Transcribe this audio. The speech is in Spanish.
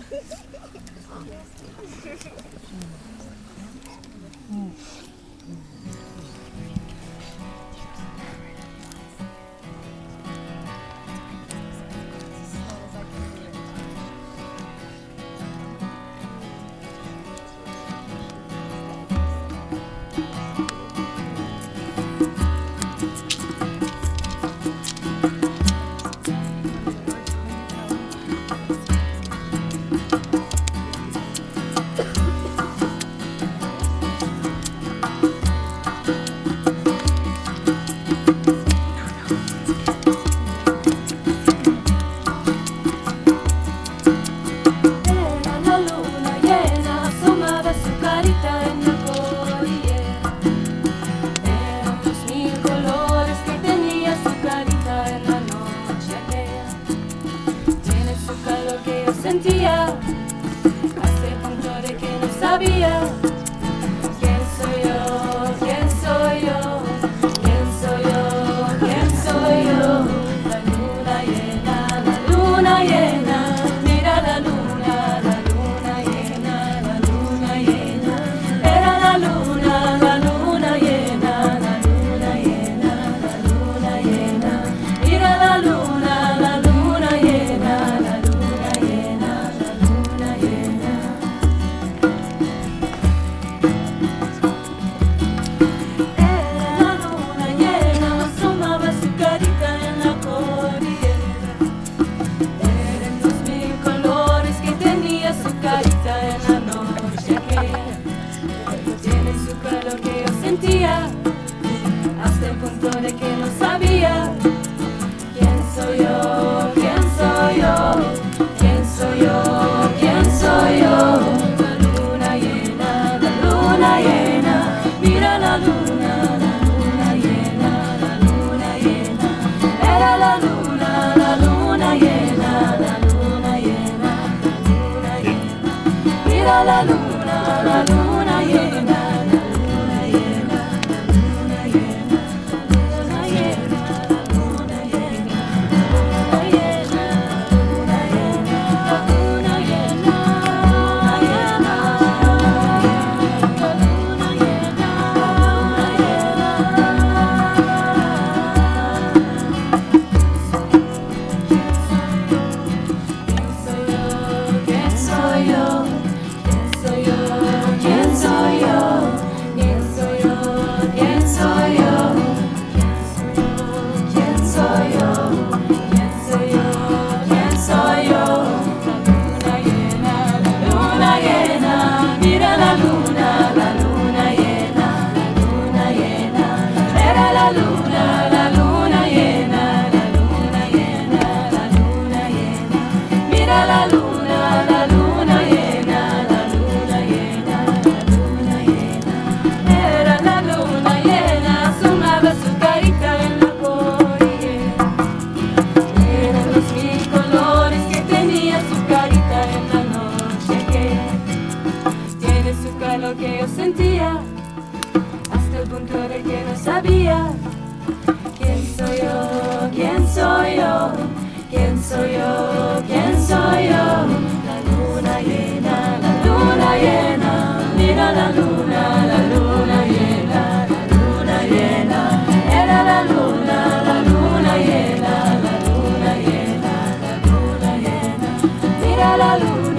Sentía hasta el punto de que no sabía quién soy yo, quién soy yo, quién soy yo, quién soy yo. La luna llena, mira la luna llena, la luna llena. Era la luna llena, la luna llena, la luna llena. Mira la luna llena, la luna llena. Hasta el punto de que no sabía quién soy yo, quién soy yo, quién soy yo, quién soy yo. La luna llena, mira la luna llena, la luna llena. Era la luna llena, la luna llena, la luna llena. Mira la luna llena. Lo que yo sentía hasta el punto de que no sabía quién soy yo, quién soy yo, quién soy yo, quién soy yo. La luna llena, mira la luna llena, la luna llena. Era la luna llena, la luna llena, la luna llena. Mira la luna llena.